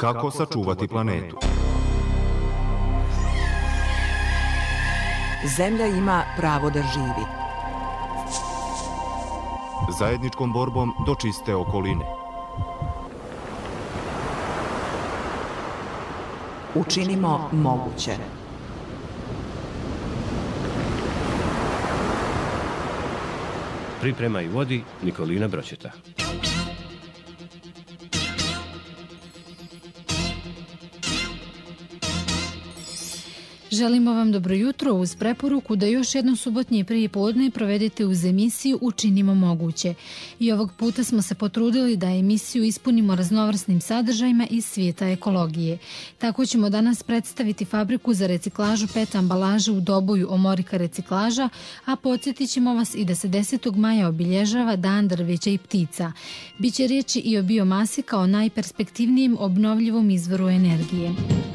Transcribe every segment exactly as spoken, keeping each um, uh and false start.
Kako sačuvati planetu? Zemlja ima pravo da živi. Zajedničkom borbom do čiste okoline. Učinimo moguće. Priprema i vodi Nikolina Bročeta. Želimo vam dobro jutro uz preporuku da još jedno subotnje prije podne provedete uz emisiju Učinimo moguće. I ovog puta smo se potrudili da emisiju ispunimo raznovrsnim sadržajima iz svijeta ekologije. Tako ćemo danas predstaviti fabriku za reciklažu pet ambalaže u Doboju Omorika reciklaža, a podsjetit ćemo vas i da se desetog maja obilježava Dan drveća i ptica. Biće riječi i o biomasi kao najperspektivnijem obnovljivom izvoru energije.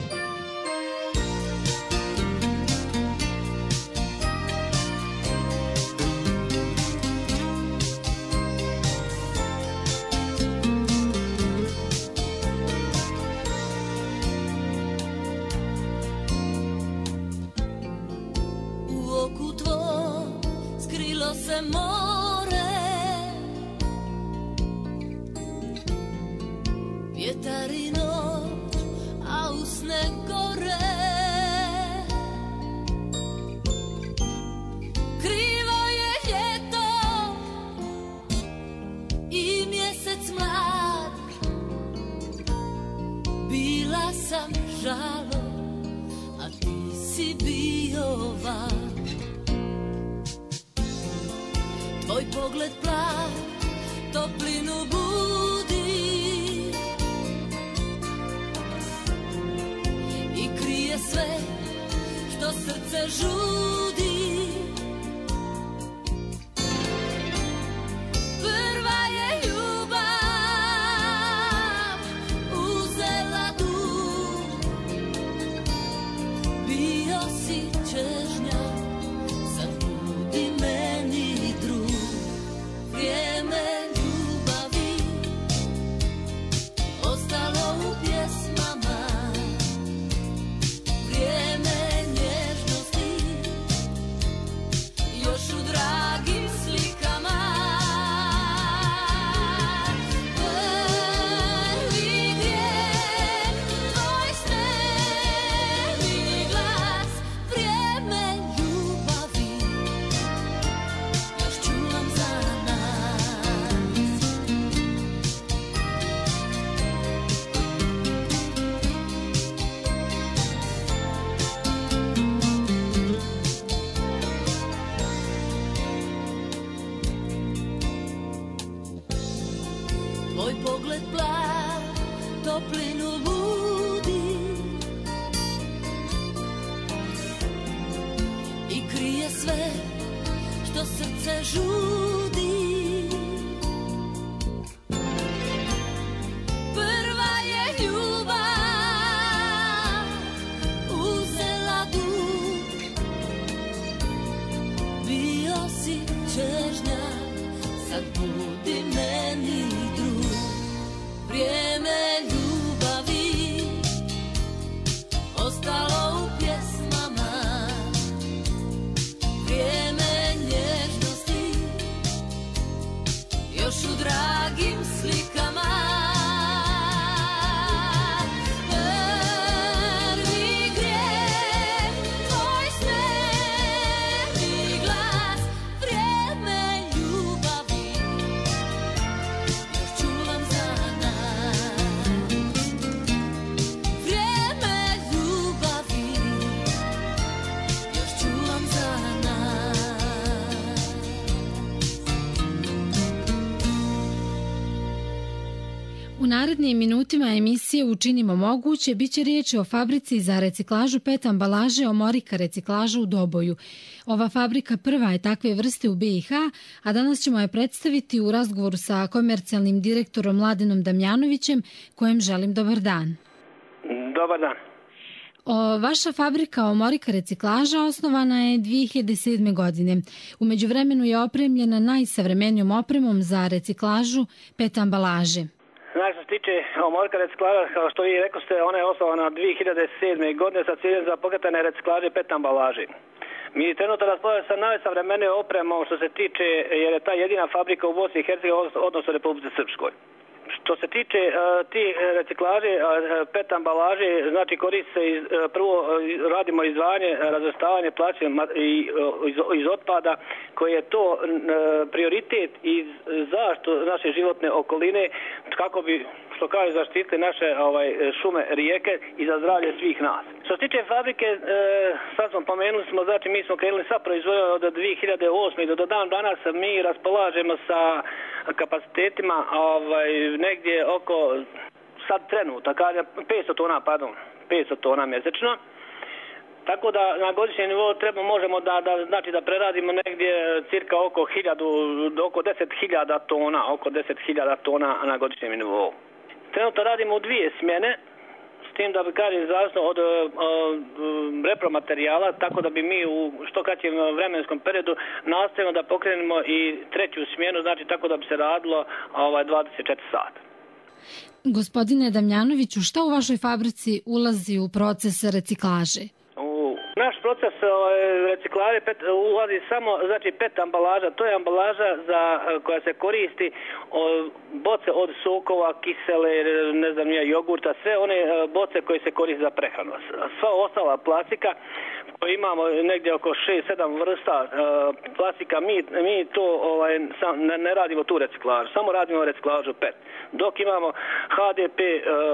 U narednim minutima emisije Učinimo moguće biće riječi o fabrici za reciklažu pet ambalaže Omorika reciklaža u Doboju. Ova fabrika prva je takve vrste u B i H, a danas ćemo je predstaviti u razgovoru sa komercijalnim direktorom Mladenom Damjanovićem, kojem želim dobar dan. Dobar dan. O, vaša fabrika Omorika reciklaža osnovana je dvije hiljade sedme. godine. U međuvremenu je opremljena najsavremenijom opremom za reciklažu pet ambalaže. Naša tiče Omorka reciklaža, kao što vi rekli ste, ona je osnovana dvije hiljade sedme. godine sa ciljem za pokretanje reciklaže pet ambalaži. Mi trenutno raspolažemo sa najsavremenijom opremom što se tiče, jer je ta jedina fabrika u Bosni i Hercegovini, odnosno Republici Srpskoj. Što se tiče uh, ti reciklaže, uh, pet ambalaže, znači koristi se, iz, uh, prvo uh, radimo izdvajanje, razvrstavanje plaćanja i uh, iz, iz otpada, koji je to uh, prioritet i zaštitu naše životne okoline, kako bi, što kaže, zaštitili naše ovaj, šume, rijeke i za zdravlje svih nas. Što se tiče fabrike, e, sad smo pomenuli smo, znači mi smo krenuli sa proizvodnjom od dvije hiljade osme. do dan danas mi raspolažemo sa kapacitetima ovaj, negdje oko, sad trenutak, petsto tona, pardon, petsto tona mjesečno. Tako da na godišnjem nivou treba, možemo da, da, znači da preradimo negdje cirka oko hiljadu, oko deset hiljada tona, oko deset hiljada tona na godišnjem nivou. Trenutno radimo u dvije smjene, s tim da bi kažem zavisno od uh, uh, repromaterijala, tako da bi mi u što kraćem vremenskom periodu nastavimo da pokrenemo i treću smjenu, znači tako da bi se radilo ovaj, dvadeset četiri sata. Gospodine Damjanoviću, šta u vašoj fabrici ulazi u proces reciklaže? Naš proces reciklaže pet, ulazi samo, znači pet ambalaža. To je ambalaža za, koja se koristi od boce od sokova, kisele, ne znam ja, jogurta, sve one boce koje se koriste za prehranu. Sva ostala plastika koju imamo negdje oko šest sedam vrsta plastika, mi, mi to ovaj, ne, ne radimo tu reciklažu, samo radimo reciklažu pet. Dok imamo H D P,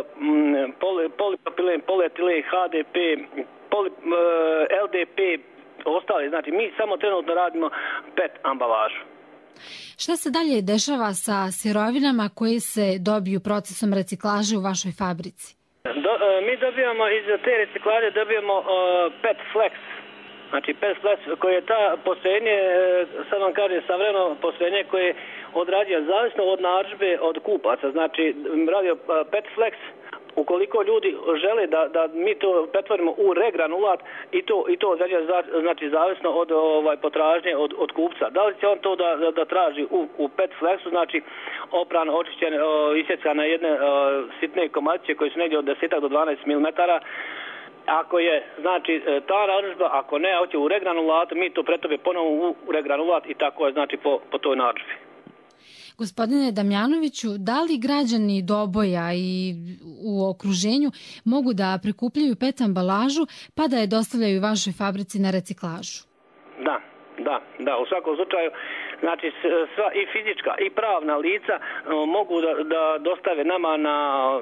poli, polipropilen, polietilen, H D P, Poli, L D P, ostali, znači mi samo trenutno radimo pet ambalažu. Šta se dalje dešava sa sirovinama koje se dobiju procesom reciklaže u vašoj fabrici? Do, mi dobijamo iz te reciklaže dobijamo uh, pet flex. Znači pet flex koje je ta postrojenje, sad vam kažem, savremeno postrojenje koje odrađuje zavisno od narudžbe od kupaca. Znači radio uh, pet flex. Ukoliko ljudi žele da, da mi to pretvorimo u regranulat i to i to znači zavisno od ovaj potražnje od, od kupca. Da li će on to da, da, da traži u, u pet flexu, znači opran, očišćen, isjeckan na jedne o, sitne komadiće koji su negdje od deset do dvanaest milimetara. Ako je, znači, ta narudžba, ako ne, hoće u regranulatu, mi to pretobe ponovo u regranulat i tako je, znači, po, po toj narudžbi. Gospodine Damjanoviću, da li građani Doboja i u okruženju mogu da prikupljaju pet ambalažu pa da je dostavljaju vašoj fabrici na reciklažu? Da, da, da, u svakom slučaju, znači sva i fizička i pravna lica mogu da, da dostave nama na,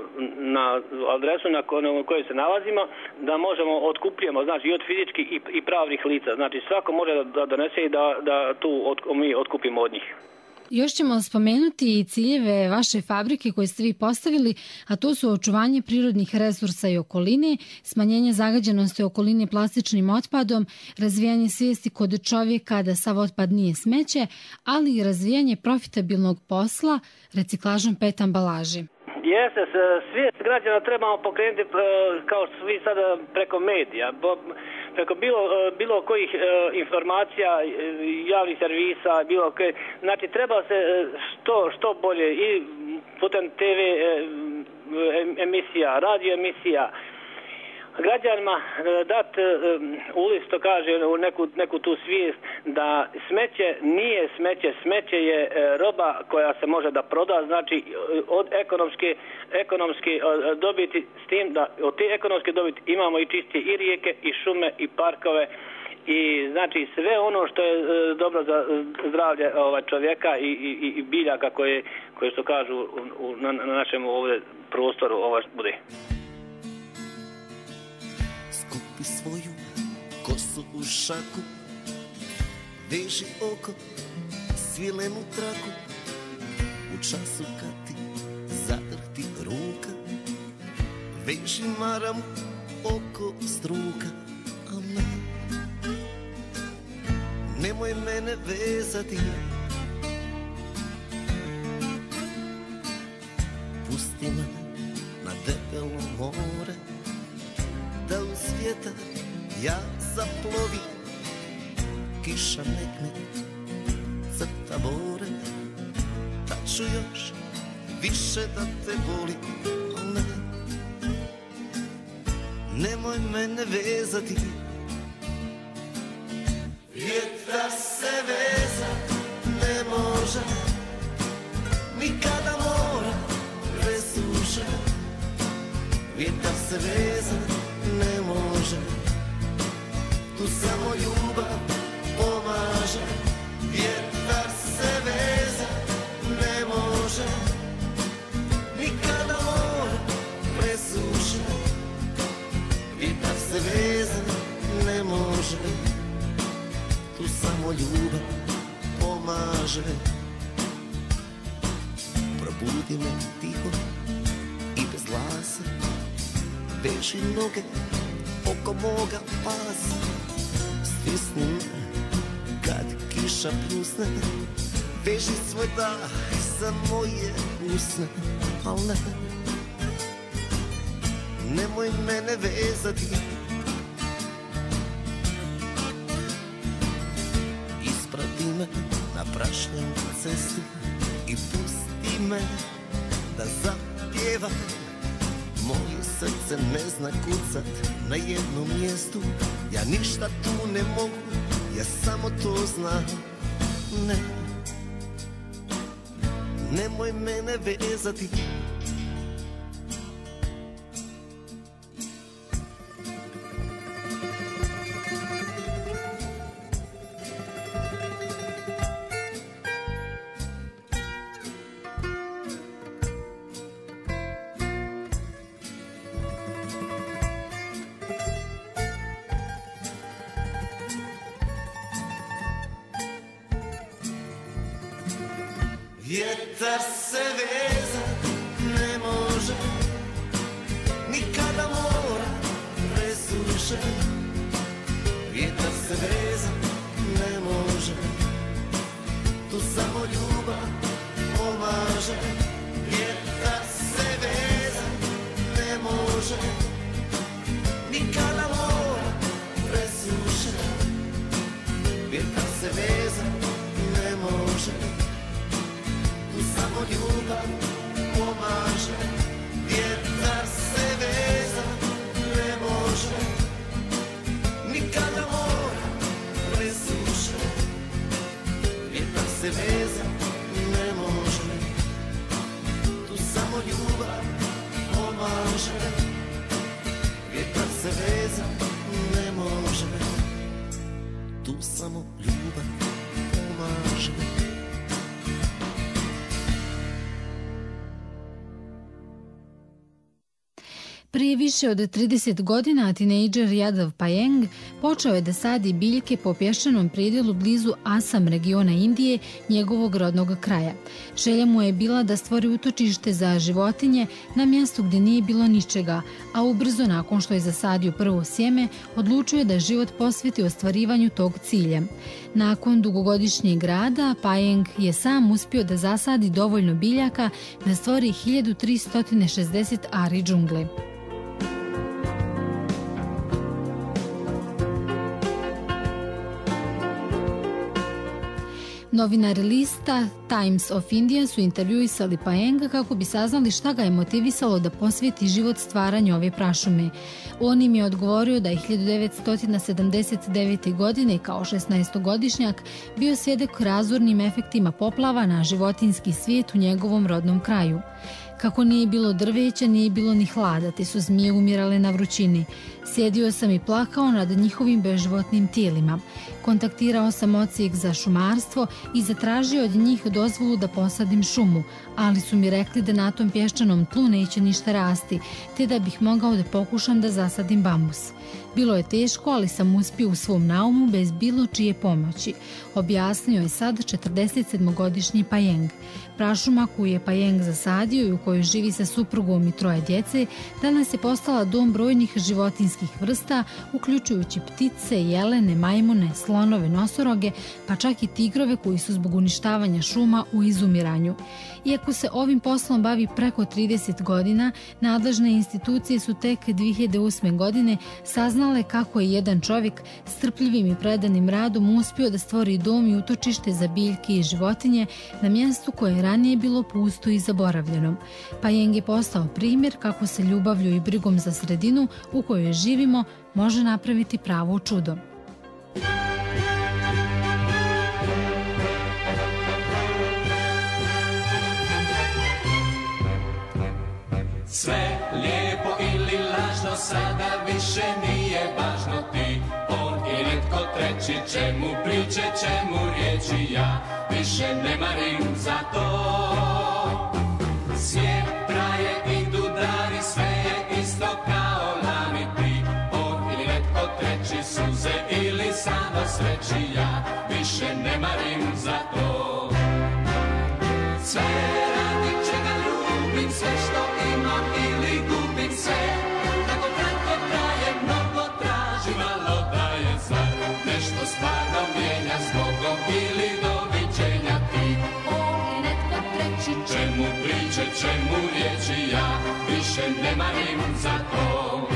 na adresu na kojoj se nalazimo, da možemo otkupljujemo, znači i od fizičkih i, i pravnih lica. Znači svako može da, da donese i da, da tu od, mi otkupimo od njih. Još ćemo spomenuti i ciljeve vaše fabrike koje ste vi postavili, a to su očuvanje prirodnih resursa i okoline, smanjenje zagađenosti okoline plastičnim otpadom, razvijanje svijesti kod čovjeka da sav otpad nije smeće, ali i razvijanje profitabilnog posla reciklažom pet ambalaži. Jeste, svijest građana trebamo pokrenuti kao što vi sada preko medija, preko bilo, bilo kojih informacija, javnih servisa, bilo koje, znači treba se što, što bolje i putem te ve emisija, radio emisija, građanima dati ulist, to kaže, u neku, neku tu svijest da smeće nije smeće, smeće je roba koja se može da proda, znači od ekonomske, ekonomske dobiti, s tim da od te ekonomske dobiti imamo i čistije i rijeke, i šume, i parkove, i znači sve ono što je dobro za zdravlje ovaj, čovjeka i, i, i biljaka koje, koje što kažu u, na, na našem ovdje prostoru ovaj, bude. Skupi svoju kosu u šaku, veži oko svilenu traku, u času kad ti zadrhti ruka, veži maram oko struka, a ne, nemoj mene vezati, pusti me na debelo more, da u svijeta ja zaplovim, kiša nek me crta bore, tad ću još više da te boli, al ne. Nemoj mene vezati. Vjetar se vezat ne može, nikada mora presuše. Vjetar se vezat ne može, tu samo ljubav pomaže. Vjetar se vezat ne može, nikada mora presuše. Vjetar se vezat ne može, tu samo ljubav pomaže. Probudi me tiho i bez glasa, veži noge oko moga pasa. Stisni me kad kiša pljusne, veži svoj dah za moje usne. Al ne, nemoj mene vezati. Isprati me na prašnjavu cestu i pusti me da zapjevam. Moje srce ne zna kucat na jednom mjestu. Ja ništa tu ne mogu, ja samo to znam. Ne, nemoj mene vezati. Vjetar se vezat ne može, nikada mora presuše. Vjetar se vezat ne može, tu samo ljubav pomaže. Vjetar se vezat ne može, nikada mora presuše. Vjetar se vezat ne može, samo ljubav pomaže. Vjetar se vezat ne može, nikada mora presuše. Vjetar se vezat ne može, tu samo ljubav pomaže. Vjetar se vezat ne može, tu samo ljubav pomaže. Prije više od trideset godina tinejdžer Jadav Payeng počeo je da sadi biljke po pješčanom predjelu blizu Asam regiona Indije, njegovog rodnog kraja. Želja mu je bila da stvori utočište za životinje na mjestu gdje nije bilo ničega, a ubrzo nakon što je zasadio prvo sjeme, odlučio je da život posveti ostvarivanju tog cilja. Nakon dugogodišnjeg rada, Payeng je sam uspio da zasadi dovoljno biljaka da stvori hiljadu tristo šezdeset ari džungle. Novinari lista Times of India su intervjuisali Payenga kako bi saznali šta ga je motivisalo da posveti život stvaranju ove prašume. On im je odgovorio da je hiljadu devetsto sedamdeset devete. godine kao šesnaestogodišnjak bio svjedok razornim efektima poplava na životinjski svijet u njegovom rodnom kraju. Kako nije bilo drveća, nije bilo ni hlada, te su zmije umirale na vrućini. Sjedio sam i plakao nad njihovim beživotnim tijelima. Kontaktirao sam odsjek za šumarstvo i zatražio od njih dozvolu da posadim šumu, ali su mi rekli da na tom pješčanom tlu neće ništa rasti, te da bih mogao da pokušam da zasadim bambus. Bilo je teško, ali sam uspio u svom naumu bez bilo čije pomoći, objasnio je sad četrdesetsedmogodišnji Payeng. Prašuma koju je Payeng zasadio i u kojoj kojoj živi sa suprugom i troje djece, danas je postala dom brojnih životinjskih vrsta, uključujući ptice, jelene, majmune, slonove, nosoroge, pa čak i tigrove koji su zbog uništavanja šuma u izumiranju. Iako se ovim poslom bavi preko trideset godina, nadležne institucije su tek dvije hiljade osme. godine saznale kako je jedan čovjek strpljivim i predanim radom uspio da stvori dom i utočište za biljke i životinje na mjestu koje je ranije bilo pusto i zaboravljeno. Pajeng je postao primjer kako se ljubavlju i brigom za sredinu u kojoj živimo može napraviti pravo čudo. Sve lijepo ili lažno sada više nije važno, ti, on i netko treći, čemu priče, čemu riječi, ja više ne marim za to. Svijet traje, idu dani, sve je isto kao lani, ti, on ili netko treći, suze ili samo sreći, ja više ne marim za to. Sve radi čega ljubim, sve što imam ili gubim, sve tako kratko traje, mnogo traži, malo daje, zar nešto stvarno mijenja s Bogom ili doviđenja, ti, on i netko treći, čemu priče, čemu riječi, ja više ne marim za to.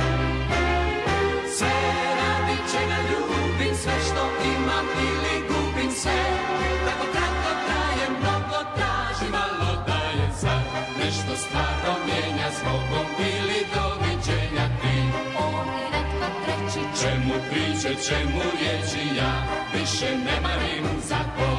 Sve radi čega ljubim, sve što imam ili gubim, sve tako kratko traje, mnogo traži, malo daje, zar nešto stvarno mijenja s Bogom ili doviđenja, ti, on i netko treći, čemu priče, čemu riječi, ja više ne marim za to.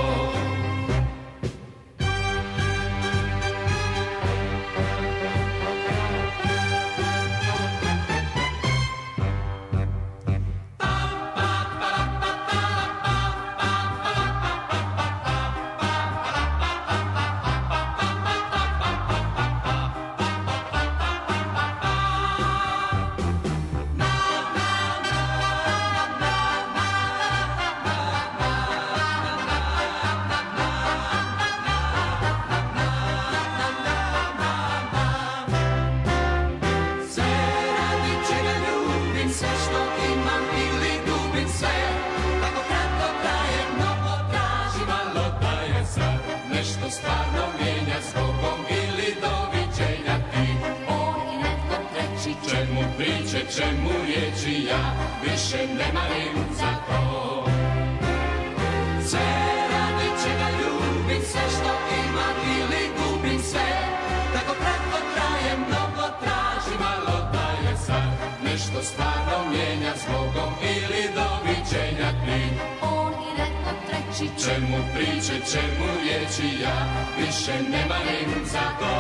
Čemu riječi, ja više ne marim za to. Sve radi čega ljubim, sve što imam ili gubim, sve tako kratko traje, mnogo traži, malo daje, zar nešto stvarno mijenja s Bogom ili doviđenja, ti, on i netko treći, čemu priče, čemu riječi, ja više ne marim za to.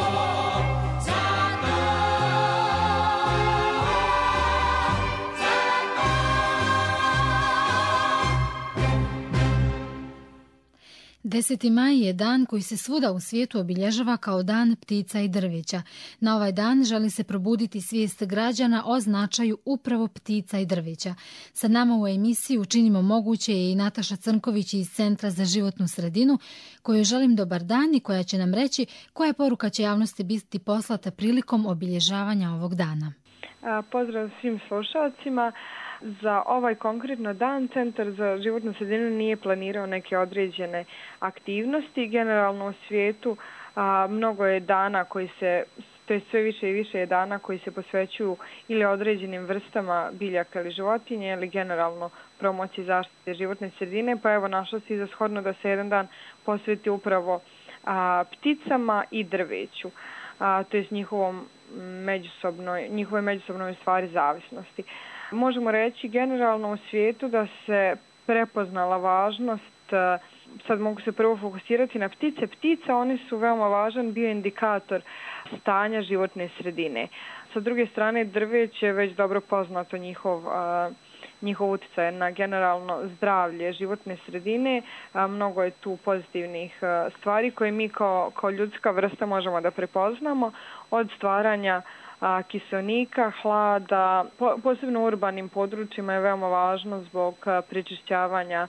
deseti maj je dan koji se svuda u svijetu obilježava kao dan ptica i drveća. Na ovaj dan želi se probuditi svijest građana o značaju upravo ptica i drveća. Sa nama u emisiji Učinimo moguće je i Nataša Crnković iz Centra za životnu sredinu, kojoj želim dobar dan i koja će nam reći koja poruka će javnosti biti poslata prilikom obilježavanja ovog dana. Pozdrav svim slušalcima. Za ovaj konkretno dan Centar za životnu sredinu nije planirao neke određene aktivnosti. Generalno u svijetu a, mnogo je dana koji se, to je sve više i više je dana koji se posvećuju ili određenim vrstama biljaka ili životinje ili generalno promociji zaštite životne sredine. Pa evo našlo se i za shodno da se jedan dan posveti upravo a, pticama i drveću, a, to je njihovom međusobnoj, njihovoj međusobnoj stvari zavisnosti. Možemo reći generalno u svijetu da se prepoznala važnost, sad mogu se prvo fokusirati na ptice. Ptice, one su veoma važan bioindikator stanja životne sredine. Sa druge strane, drveće je već dobro poznato njihov, njihov utjecaj na generalno zdravlje životne sredine. Mnogo je tu pozitivnih stvari koje mi kao, kao ljudska vrsta možemo da prepoznamo, od stvaranja kiseonika, hlada, posebno u urbanim područjima je veoma važno zbog prečišćavanja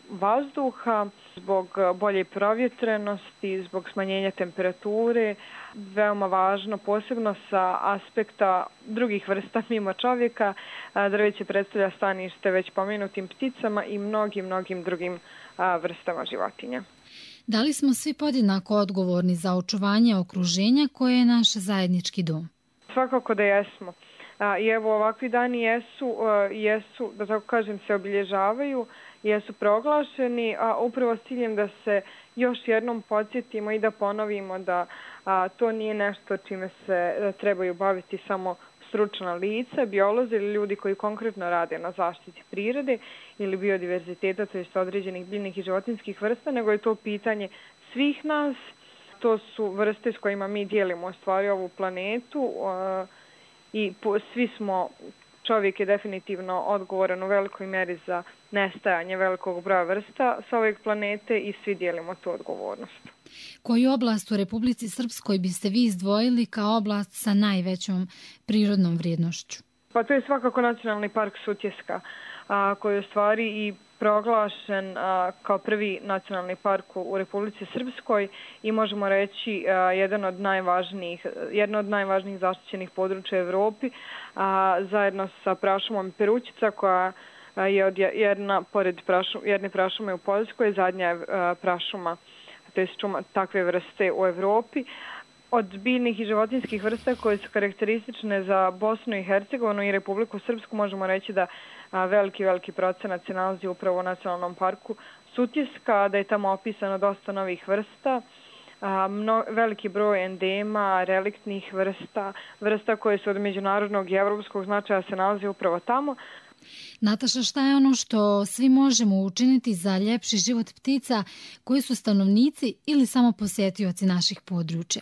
vazduha, zbog bolje provjetrenosti, zbog smanjenja temperature. Veoma važno, posebno sa aspekta drugih vrsta mimo čovjeka, drveće predstavlja stanište već pomenutim pticama i mnogim, mnogim drugim vrstama životinja. Da li smo svi podjednako odgovorni za očuvanje okruženja koje je naš zajednički dom? Svakako da jesmo. I evo ovakvi dani jesu, jesu, da tako kažem, se obilježavaju, jesu proglašeni, a upravo s ciljem da se još jednom podsjetimo i da ponovimo da a, to nije nešto čime se da trebaju baviti samo stručna lica, biolozi ili ljudi koji konkretno rade na zaštiti prirode ili biodiverziteta, to jest određenih biljnih i životinjskih vrsta, nego je to pitanje svih nas. To su vrste s kojima mi dijelimo u stvari ovu planetu a, i po, svi smo, čovjek je definitivno odgovoran u velikoj mjeri za nestajanje velikog broja vrsta sa ove planete i svi dijelimo tu odgovornost. Koju oblast u Republici Srpskoj biste vi izdvojili kao oblast sa najvećom prirodnom vrijednošću? Pa to je svakako Nacionalni park Sutjeska, a, koji je u stvari i proglašen a, kao prvi nacionalni park u Republici Srpskoj i možemo reći a, jedan od najvažnijih, jedno od najvažnijih zaštićenih područja u Evropi, a, zajedno sa prašumom Perućica koja je od jedna, pored prašu, jedne prašume u Poljskoj, zadnja je prašuma, to je šuma takve vrste u Evropi. Od biljnih i životinjskih vrsta koje su karakteristične za Bosnu i Hercegovinu i Republiku Srpsku možemo reći da a, veliki, veliki procenat se nalazi upravo u Nacionalnom parku Sutjeska, da je tamo opisano dosta novih vrsta, a, mno, veliki broj endema, reliktnih vrsta, vrsta koje su od međunarodnog i evropskog značaja se nalazi upravo tamo. Nataša, šta je ono što svi možemo učiniti za ljepši život ptica koji su stanovnici ili samo posjetioci naših područja?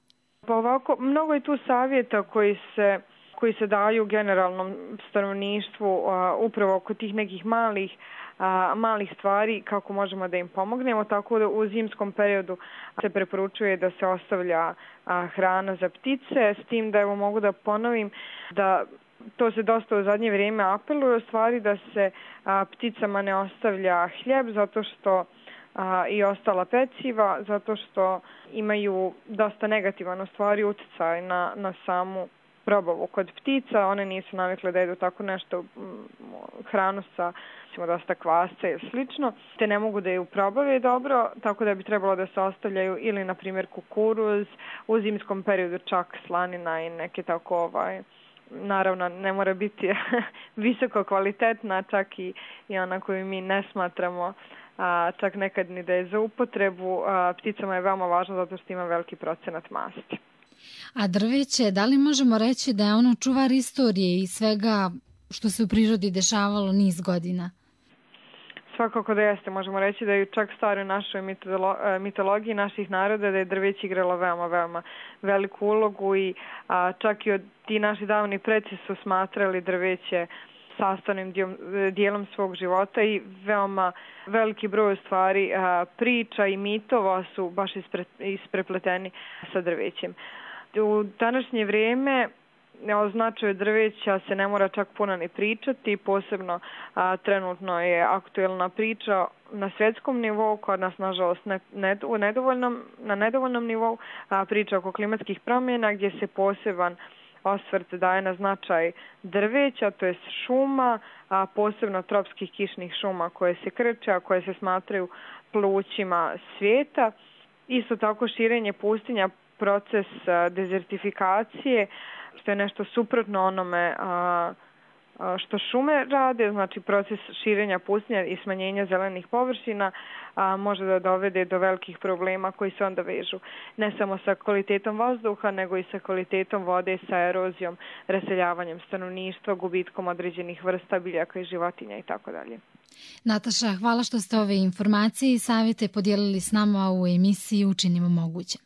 Pa ovako, mnogo je tu savjeta koji se, koji se daju generalnom stanovništvu a, upravo oko tih nekih malih, a, malih stvari kako možemo da im pomognemo, tako da u zimskom periodu se preporučuje da se ostavlja a, hrana za ptice, s tim da evo mogu da ponovim da to se dosta u zadnje vrijeme apeluje u stvari da se a, pticama ne ostavlja hljeb zato što a, i ostala peciva, zato što imaju dosta negativan u stvari utjecaj na, na samu probavu kod ptica. One nisu navikle da jedu tako nešto, hranu sa dosta kvasca i slično, te ne mogu da ju probave dobro, tako da bi trebalo da se ostavljaju ili na primjer kukuruz, u zimskom periodu čak slanina i neke tako ovaj, naravno ne mora biti visoko kvalitetna, čak i, i ona koju mi ne smatramo a, čak nekad ni da je za upotrebu. A, pticama je veoma važno zato što ima veliki procenat masti. A drveće, da li možemo reći da je ono čuvar istorije i svega što se u prirodi dešavalo niz godina? Svakako da jeste. Možemo reći da je čak staro u našoj mitologiji naših naroda da je drveće igralo veoma, veoma veliku ulogu i a, čak i od ti naši davni preci su smatrali drveće sastavnim dijelom svog života i veoma veliki broj stvari a, priča i mitova su baš ispre, isprepleteni sa drvećem. U današnje vrijeme o značaju drveća se ne mora čak puno ni pričati, posebno a, trenutno je aktuelna priča na svjetskom nivou, kod nas nažalost ne, ne, u nedovoljnom, na nedovoljnom nivou, a, priča oko klimatskih promjena gdje se poseban osvrt daje na značaj drveća, to je šuma, a posebno tropskih kišnih šuma koje se krče, a koje se smatraju plućima svijeta. Isto tako širenje pustinja, proces a, dezertifikacije, što je nešto suprotno onome a, a, što šume rade, znači proces širenja pustinja i smanjenja zelenih površina a, može da dovede do velikih problema koji se onda vežu ne samo sa kvalitetom vazduha, nego i sa kvalitetom vode, sa erozijom, raseljavanjem stanovništva, gubitkom određenih vrsta biljaka i životinja i tako dalje. Nataša, hvala što ste ove informacije i savjete podijelili s nama u emisiji Učinimo moguće.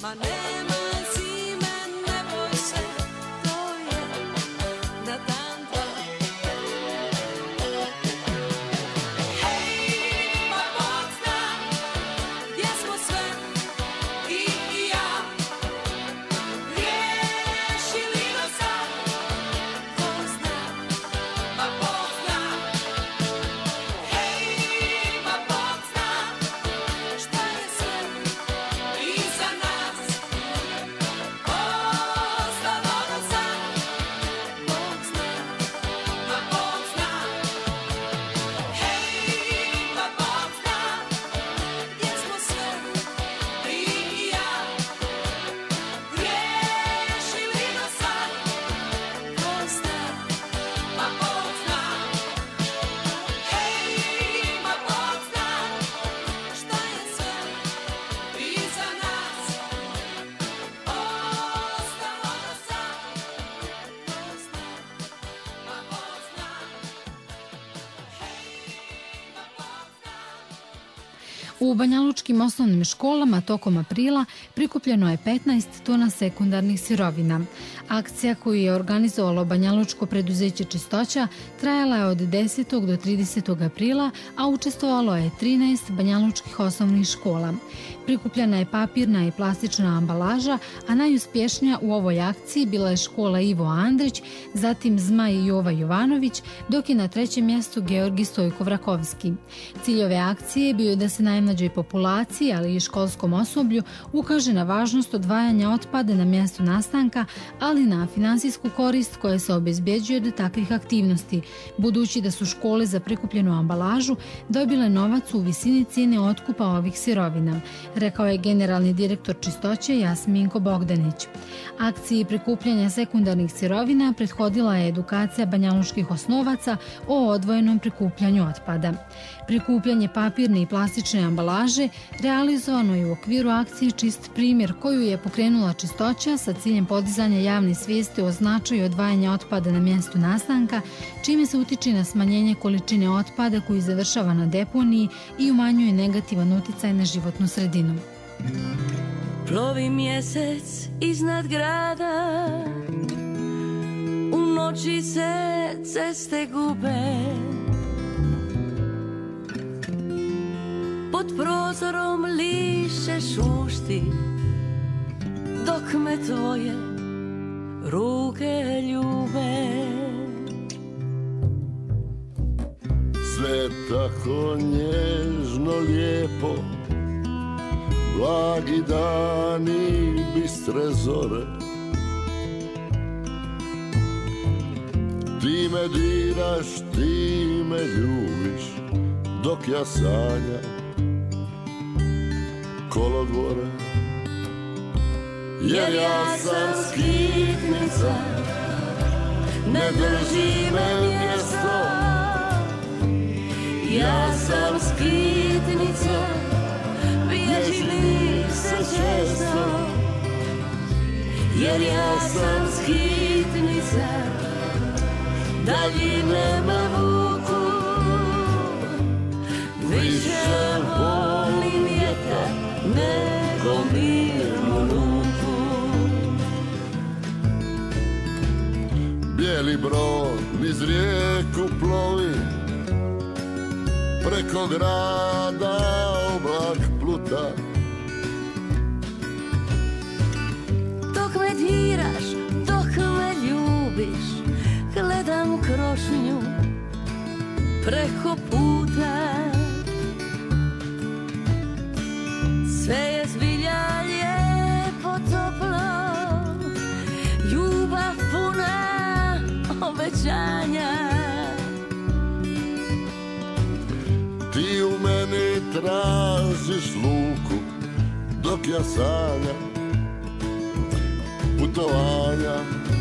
U banjalučkim osnovnim školama tokom aprila prikupljeno je petnaest tona sekundarnih sirovina. Akcija koju je organizovalo banjalučko preduzeće Čistoća trajala je od desetog do tridesetog aprila, a učestvovalo je trinaest banjalučkih osnovnih škola. Prikupljena je papirna i plastična ambalaža, a najuspješnija u ovoj akciji bila je škola Ivo Andrić, zatim Zmaj Jova Jovanović, dok je na trećem mjestu Georgi Stojko-Vrakovski. Cilj ove akcije bio je da se najmlađoj populaciji, ali i školskom osoblju, ukaže na važnost odvajanja otpada na mjestu nastanka, ali na finansijsku korist koja se obezbjeđuje od takvih aktivnosti, budući da su škole za prikupljenu ambalažu dobile novac u visini cijene otkupa ovih sirovina, rekao je generalni direktor Čistoće Jasminko Bogdanić. Akciji prikupljanja sekundarnih sirovina prethodila je edukacija banjalučkih osnovaca o odvojenom prikupljanju otpada. Prikupljanje papirne i plastične ambalaže realizovano je u okviru akcije Čist primjer, koju je pokrenula Čistoća sa ciljem podizanja javne svijesti o značaju odvajanja otpada na mjestu nastanka, čime se utiče na smanjenje količine otpada koji završava na deponiji i umanjuje negativan uticaj na životnu sredinu. Plovi mjesec iznad grada, u noći se ceste gube, pod prozorom lišće šušti, dok me tvoje ruke ljube. Sve tako nježno lijepo, blagi dani, bistre zore. Ti me diraš, ti me ljubiš, dok ja sanjam kolodvore. Jer ja sam skitnica, ne drži me mjesto. Ja sam skitnica, bježi mi se često. Jer ja sam skitnica, daljine me vuku. Više volim vjetar nego mirnu luku. Bijeli brod niz rijeku plovi, preko grada oblak pluta. Dok me diraš, dok me ljubiš, gledam krošnju preko puta. Sve je zbilja lijepo toplo, ljubav puna obećanja. Ti u meni tražiš luku, dok ja sanjam putovanja.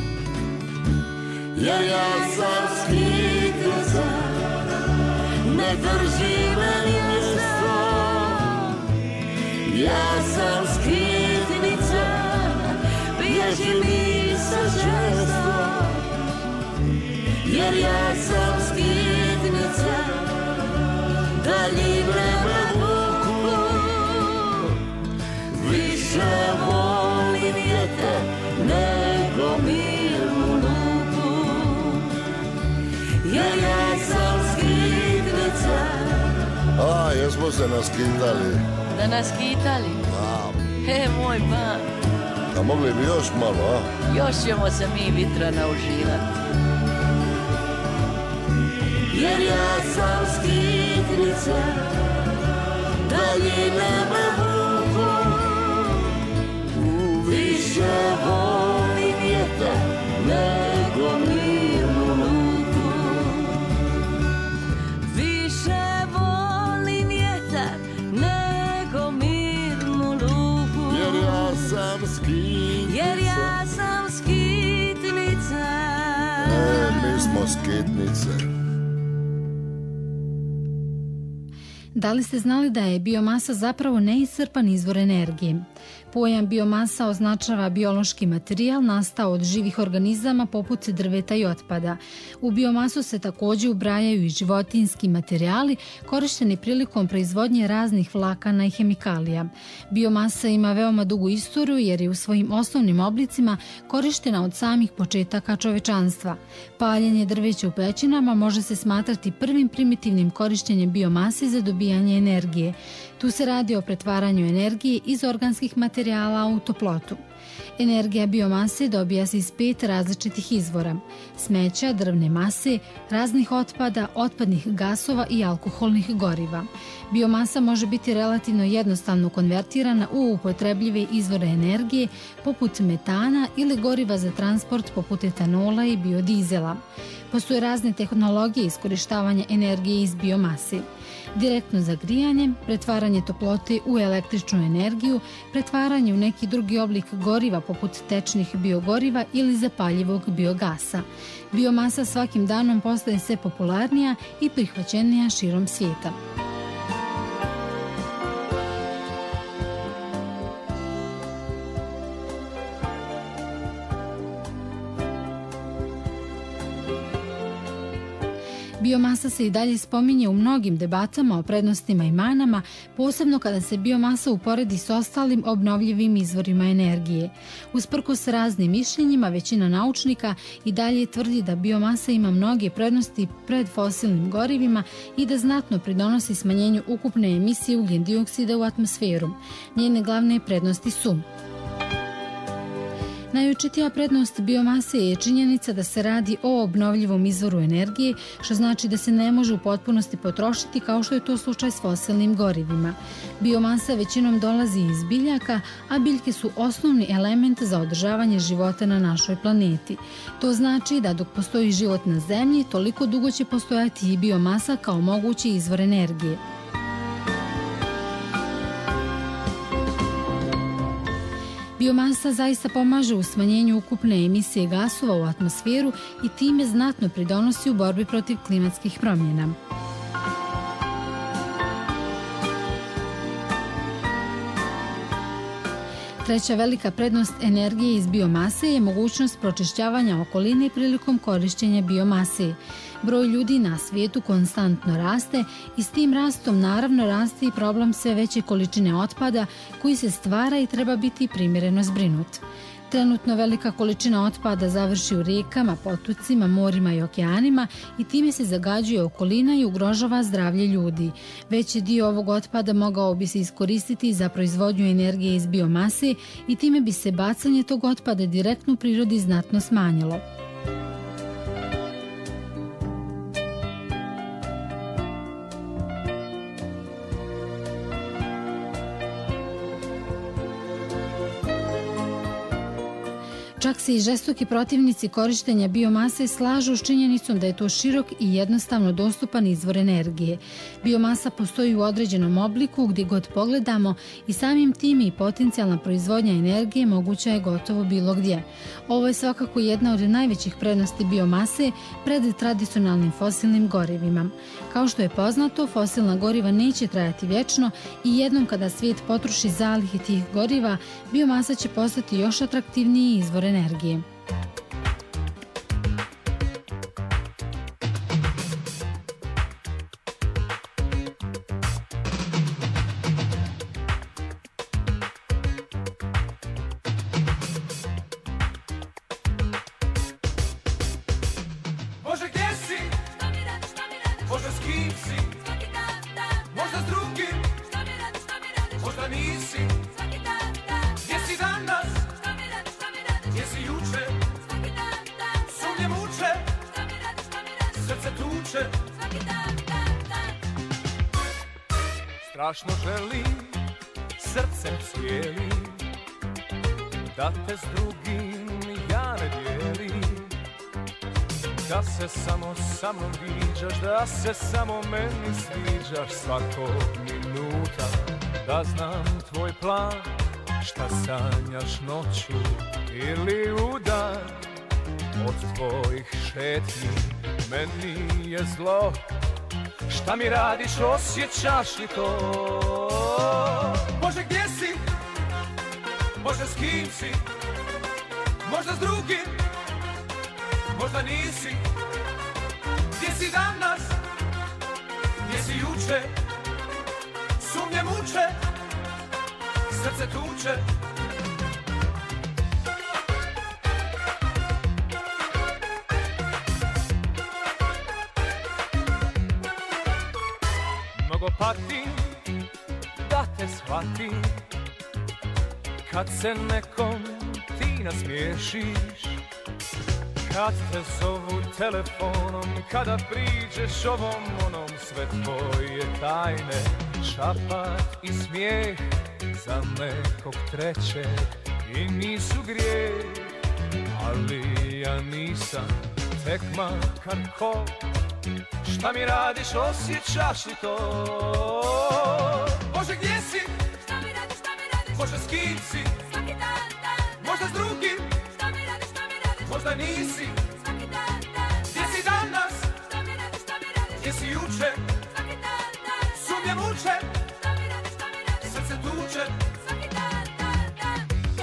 Jer ja sam skitnica, ne drži me mjesto. Ja sam skitnica, bježi mi se često. Jer ja sam skitnica, daljine me vuku. Više volim smo se naskitali. Da nas kitali? He, moj ban. A mogli bi još malo, a? Još ćemo se mi vitra nauživati. Jer ja sam skitnica, daljinama vuku, više volim vjetar nego mirnu luku. Više volim vjetar nego mirnu luku. Jer ja sam skitnica. Jer ja sam skitnica. E, mi smo skitnice. Da li ste znali da je biomasa zapravo neiscrpan izvor energije? Pojam biomasa označava biološki materijal nastao od živih organizama poput drveta i otpada. U biomasu se također ubrajaju i životinjski materijali korišteni prilikom proizvodnje raznih vlakana i hemikalija. Biomasa ima veoma dugu istoriju jer je u svojim osnovnim oblicima korištena od samih početaka čovečanstva. Paljenje drveća u pećinama može se smatrati prvim primitivnim korištenjem biomase za dobijanje energije. Tu se radi o pretvaranju energije iz organskih materijala u toplotu. Energija biomase dobija se iz pet različitih izvora: smeća, drvne mase, raznih otpada, otpadnih gasova i alkoholnih goriva. Biomasa može biti relativno jednostavno konvertirana u upotrebljive izvore energije poput metana ili goriva za transport poput etanola i biodizela. Postoje razne tehnologije iskorištavanja energije iz biomase: direktno zagrijanje, pretvaranje toplote u električnu energiju, pretvaranje u neki drugi oblik goriva poput tečnih biogoriva ili zapaljivog biogasa. Biomasa svakim danom postaje sve popularnija i prihvaćenija širom svijeta. Biomasa se i dalje spominje u mnogim debatama o prednostima i manama, posebno kada se biomasa uporedi s ostalim obnovljivim izvorima energije. Usprkos raznim mišljenjima, većina naučnika i dalje tvrdi da biomasa ima mnoge prednosti pred fosilnim gorivima i da znatno pridonosi smanjenju ukupne emisije ugljen dioksida u atmosferu. Njene glavne prednosti su: najočitija prednost biomase je činjenica da se radi o obnovljivom izvoru energije, što znači da se ne može u potpunosti potrošiti kao što je to slučaj s fosilnim gorivima. Biomasa većinom dolazi iz biljaka, a biljke su osnovni element za održavanje života na našoj planeti. To znači da dok postoji život na Zemlji, toliko dugo će postojati i biomasa kao mogući izvor energije. Biomasa zaista pomaže u smanjenju ukupne emisije gasova u atmosferu i time znatno pridonosi u borbi protiv klimatskih promjena. Treća velika prednost energije iz biomase je mogućnost pročišćavanja okoline prilikom korištenja biomase. Broj ljudi na svijetu konstantno raste i s tim rastom naravno raste i problem sve veće količine otpada koji se stvara i treba biti primjereno zbrinut. Trenutno velika količina otpada završi u rijekama, potocima, morima i okeanima i time se zagađuje okolina i ugrožava zdravlje ljudi. Veći dio ovog otpada mogao bi se iskoristiti za proizvodnju energije iz biomase i time bi se bacanje tog otpada direktno u prirodi znatno smanjilo. Čak se i žestoki protivnici korištenja biomase slažu s činjenicom da je to širok i jednostavno dostupan izvor energije. Biomasa postoji u određenom obliku gdje god pogledamo i samim tim i potencijalna proizvodnja energije moguća je gotovo bilo gdje. Ovo je svakako jedna od najvećih prednosti biomase pred tradicionalnim fosilnim gorivima. Kao što je poznato, fosilna goriva neće trajati vječno i jednom kada svijet potroši zalihe tih goriva, biomasa će postati još atraktivniji izvor energije. Može gdje si? Možda s kim si? Možda s drugim? uče svaki dan, dan, dan. Strašno želim, srcem cijelim, da te s drugim ja ne dijelim, da se samo sa mnom viđaš, da se samo meni sviđaš svakog minuta, da znam tvoj plan, šta sanjaš noću ili u dan. Od tvojih šetnji meni je zlo, šta mi radiš, osjećaš li to? Bože, gdje si? Bože, s kim si? Možda s drugim, možda nisi. Gdje si danas? Gdje si juče? Sumnje muče, srce tuče. Mnogo patim da te shvatim, kad se nekom ti nasmiješiš, kad te zovu telefonom, kada priđeš ovom onom, sve tvoje tajne, šapat i smijeh za nekog trećeg i nisu grijeh, ali ja nisam tek makar ko. Šta mi radiš, osjećaš li to? Bože, gdje si? Šta mi radiš, šta mi radiš? Bože, s kim si? Svaki dan, dan, dan. Možda s drugim? Šta mi radiš, šta mi radiš? Možda nisi? Svaki dan, dan, dan. Gdje si danas? Šta mi radiš, šta mi radiš? Gdje si juče? Svaki dan, dan, dan. Sumnje muče? Šta mi radiš, šta mi radiš? Srce tuče? Svaki dan, dan, dan.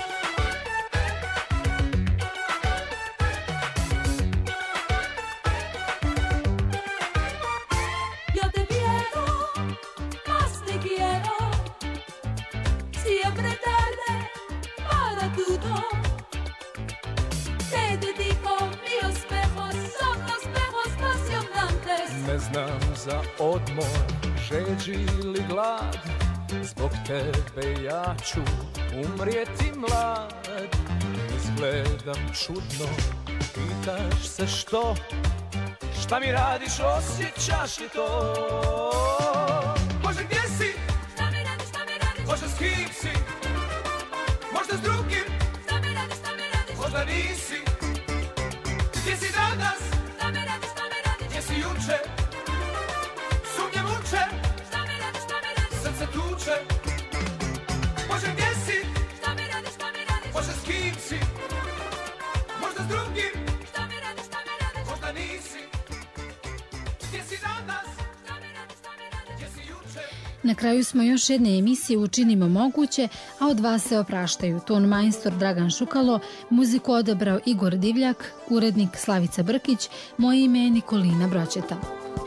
Yo te quiero, más te quiero, siempre tarde para todo. Te dedico mi espejo, son los espejos apasionantes. Ne znam za odmor, žeđ ili glad, zbog tebe ja ću umrijeti mlad. Izgledam čudno, pitaš se što, šta mi radiš, osjećaš li to? Bože, gdje si? Šta mi radiš, šta mi radiš? Bože, s kim si? Možda s drugim? Šta mi radiš, šta mi radiš? Možda nisi? Gdje si danas? Šta mi radiš, šta mi radiš? Gdje si juče? Sumnje muče? Šta mi radiš, šta mi radiš? Srce tuče? Bože, gdje si? Šta mi radiš, šta mi radiš? Bože, s kim si? Možda s drugim? Šta mi radiš, šta mi radiš? Možda nisi? Gdje si danas? Šta mi radiš, šta mi radiš? Gdje si juče? Na kraju smo još jedne emisije Učinimo moguće, a od vas se opraštaju ton majstor Dragan Šukalo, muziku odabrao Igor Divljak, urednik Slavica Brkić, moje ime je Nikolina Bročeta.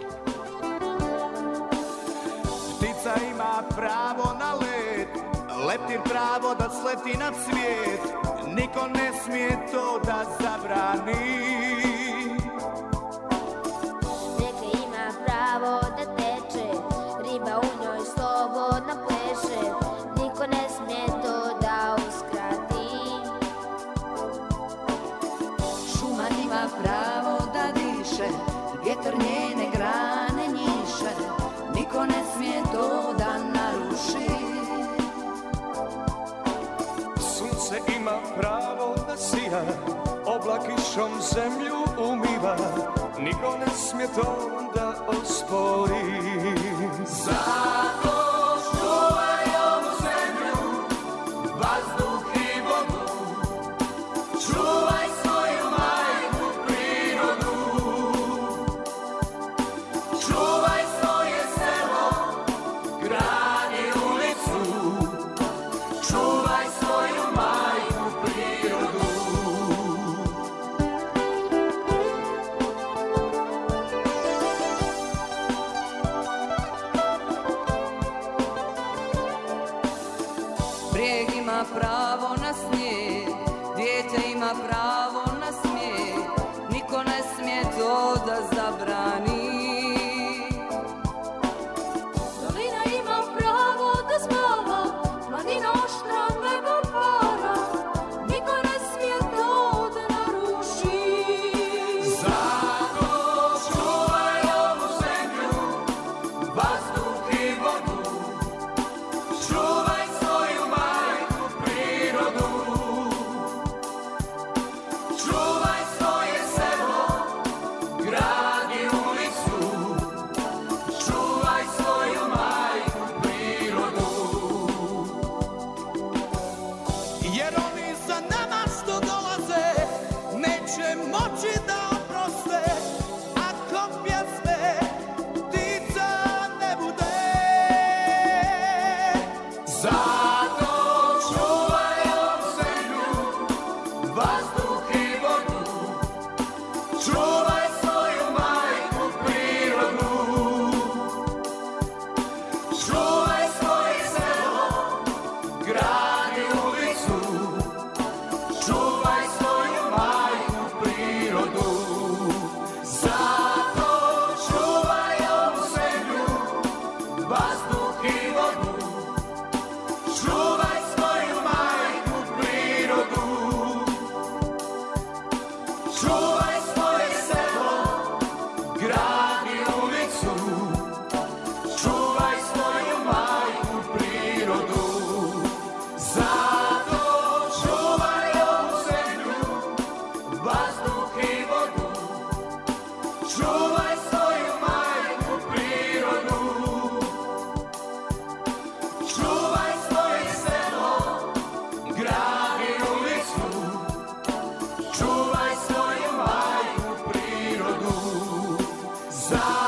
Ptica ima pravo na let, leptir pravo da sleti na cvijet, niko ne smije to da zabrani. Rijeka ima pravo da teče, riba u njoj slobodno pleše, niko ne smije to da uskrati. Šuma ima pravo da diše, vjetar njene grane njiše, niko ne smije to da naruši. Sunce ima pravo da sija, oblak kišom zemlju umiva, niko ne smije to da ospori. Zato čuvaj ovu zemlju, vazduh i vodu, čuvaj svoju majku prirodu, čuvaj svoje selo, grad i ulicu, čuvaj svoju majku prirodu. Brijeg ima pravo na snijeg, dijete ima pravo na smijeh, niko ne smije to da zabrani. Dolina ima pravo da spava, planina oštra nego para, niko ne smije to da naruši. Zato čuvaj ovu jer oni za nama što dolaze neće moći da oproste ako pjesme ptica ne bude. Zato čuvaj ovu zemlju, vazduh i vodu, čuvaj svoju majku prirodu, čuvaj svoje selo, grad i ulicu, čuvaj svoju majku prirodu. Zato čuvaj ovu zemlju, vazduh i vodu, čuvaj svoju majku prirodu, čuvaj svoje selo, grad i ulicu, čuvaj svoju majku prirodu. Zato čuvaj ovu zemlju, vazduh i vodu, čuvaj svoju majku prirodu, čuvaj svoje selo, grad i ulicu, čuvaj svoju majku prirodu. Zato